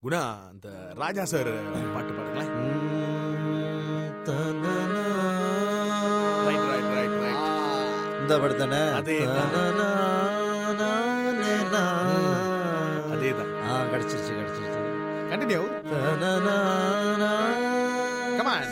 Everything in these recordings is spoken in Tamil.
குணா அந்த ராஜா சார் பாட்டு பாடுங்களேன். இந்த பாட்டு தானே? அதேதான். கிடைச்சிருச்சு. Continue. Come on.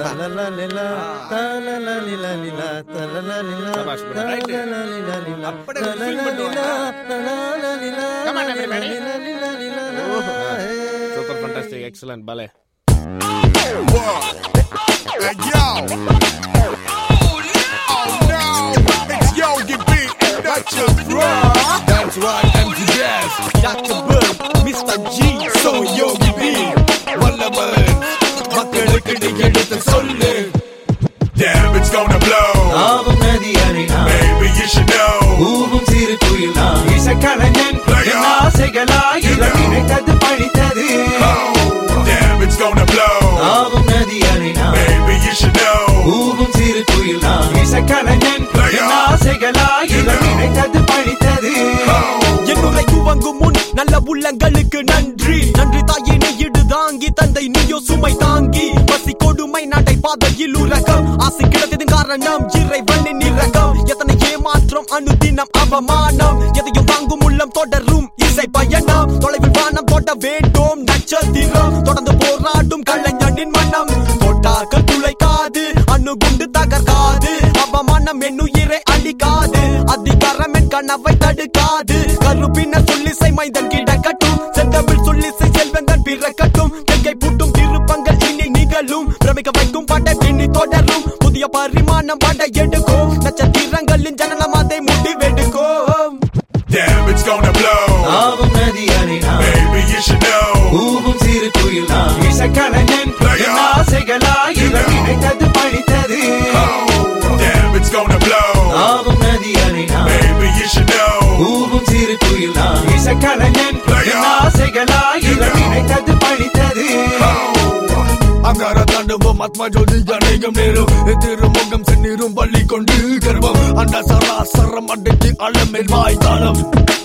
Super fantastic, excellent ballet. Hey yo. Oh no. It's Yogi B and that's your bro. That's right, MC Jazz, Dr. Bird, Mr. G, so Yogi B. Wallaban, மக்களுக்கு நீ எடுத்து சொல்லு. Damn, it's gonna blow. Baby, you should know. Damn, it's gonna blow. Baby, you should know. என்னுரை துவங்கும் முன் நல்ல உள்ளங்களுக்கு நன்றி தாயே நீ இடு தாங்கி தந்தை நீயோ சுமை தாங்கி பசி கொடுமை நடை பாதையில் உறக்கம் ஆசை கிடத்ததின் காரணம் இறைவனின் இரக்கம் எத்தனை ஏமாற்றம் அனுதினம் அவமானம் எதையும் வாங்கும் உள்ளம் தொடரும் இசை பயணம் தொலைவில் வானம் தொட வேண்டும் நட்சத்திரம் தொடர்ந்து போராடும் கலைஞனின் மனம் தொட்டாக்கள் துளைக்காது அணுகுண்டு தகர்க்காது அவமானம் என்னுயிரை அழிக்காது அதிகாரம் என் கனவை தடுக்காது கருப்பின சொல்லிசை மைந்தன் கிடக்கட்டும் செந்தமிழ் சொல்லிசை செல்வந்தன் பிறக்கட்டும் கையை பூட்டும் திருப்பங்கள் இனி நிகழும் பிரமிக்க வைக்கும் படை பின்னி தொடரும் புதிய பரிமாணம் படை எடுக்கும் நட்சத்திரங்களின் ஜனனம் அதை முடிவெடுக்கும். Damn, it's gonna blow. Baby, you should know. Damn, it's gonna blow. Baby, you should know. அங்கார தாண்டவம் ஆத்மா ஜோதி அநேகம் நேரும் திருமுகம் செந்நீரும் பள்ளி கொண்டு கர்வம் அந்த சராசரம் அடைக்கு அளமேல் வாய்த்தாளம்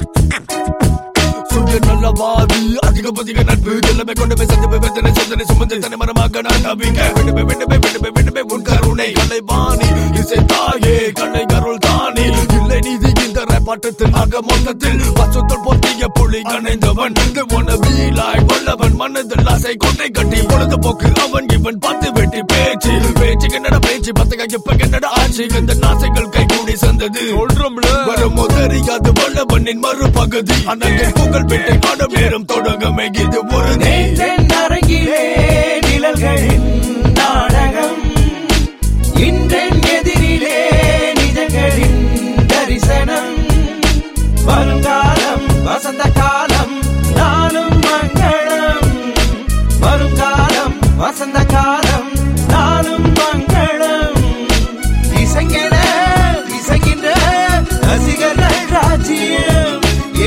சுய நல்லவாதி அதிக நட்பு எல்லாமே கொண்டு போய் சந்திப்பு வேதனை சோதனை சுமந்து தனி மரமாக நான் நம்பிக்கை உன் கருணை கலைவாணி இசை தாயே கலை கருள் தானி இல்லை நீதி இந்த பாட்டத்தில் ஆக மொத்தத்தில் பசுத்தல் பொத்திய புலி கணைந்தவன் வீலாய் வல்லவன் மனதில் ஆசை கொட்டை கட்டி பொழுதுபோக்கு அவன் இவன் பத்து வெட்டி பேச்சு என்னடா பேச்சு பத்தக இப்ப என்னடா ஆட்சி இந்த நாசைகள் கை கூடி சந்தது வரும் தெரியாது வல்லவனின் மறுபகுதி அண்ணன் புகழ் பெட்டை ஆடும் நேரம் தொடங்கமே இது ஒரு அரங்கிலே நிழல்களின் நாடகம் இன்றென் எதிரிலே நிஜங்களின் தரிசனம் வருங்காலம் வசந்த காலம் நாளும் மங்களம் வருங்காலம் வசந்த காலம் நாளும் மங்களம் இசைங்கின்ற ரசிகர்கள் ராஜ்யம்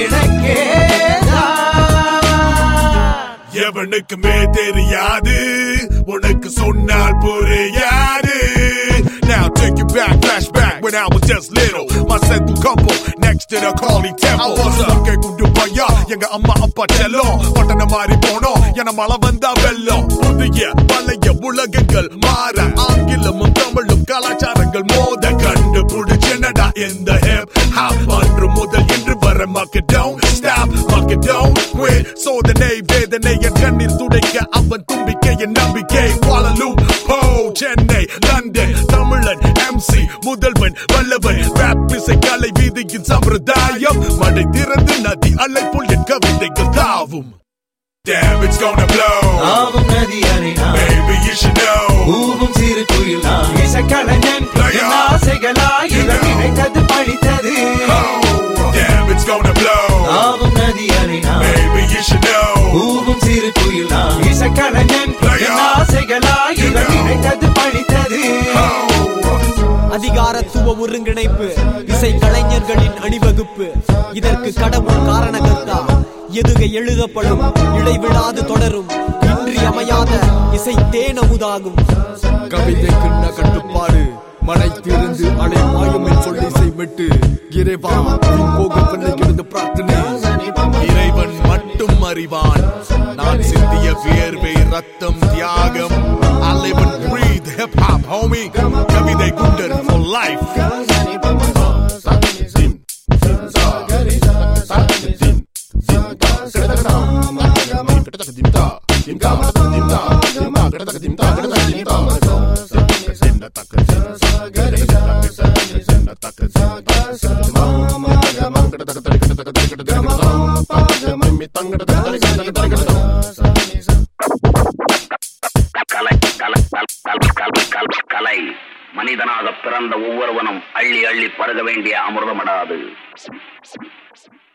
எவனுக்குமே தெரியாது உனக்கு சொன்னால் புரியாது. Now take you back, flashback when I was just little. My central couple next to the Kali temple. I was a kundu paya எங்க அம்மா அப்பா செல்லம் பட்டன மாறி போனோம் என மழை வந்தா வெள்ளம். புதிய பழைய உலகங்கள் மாற ஆங்கிலமும் தமிழும் கலாச்சாரங்கள் மோத கண்டுபிடிச்சனடா இந்த ஹிப் ஹாப் அன்று முதல் இன்று வர மக்கள் don't stop மக்கள் don't quit. சோதனை வேதனை என் கண்ணீர் துடைக்க அவன் தும்பிக்கை என் நம்பிக்கை. குவாலாலும்பூர் சென்னை லண்டன் தமிழன் MC முதல்வன் வல்லவன் ராப் இசை கலை வீதியின் சம்பிரதாயம் மழை திறந்து நதி அலை போல் என் கவிதைகள் தாவும். Damn, it's gonna blow. Baby, you should know. Damn, it's gonna blow. Baby, you should know. அதிகாரத்துவ ஒருங்கிணைப்பு இசை கலைஞர்களின் அணிவகுப்பு இதற்கு கடவுள் காரணகர்த்தா எதுகை எழுதப்படும் இடைவிடாது தொடரும் இன்றியமையாத இசை தேனமுதாகும். கவிதைக்குன்ன கட்டுப்பாடு மழை திருந்து அலை மாயமை சொல்லி இசை விட்டு இறைவா போக பிள்ளைக்கு பிரார்த்தனை இறைவன் மட்டும் அறிவான். நான் சிந்திய வியர்வை ரத்தம் தியாகம். I live and breathe hip hop, homie. கவிதை குண்டர் for life. கலை மனிதனாக பிறந்த ஒவ்வொருவனும் அள்ளி அள்ளி பருக வேண்டிய அமிர்தமடாது.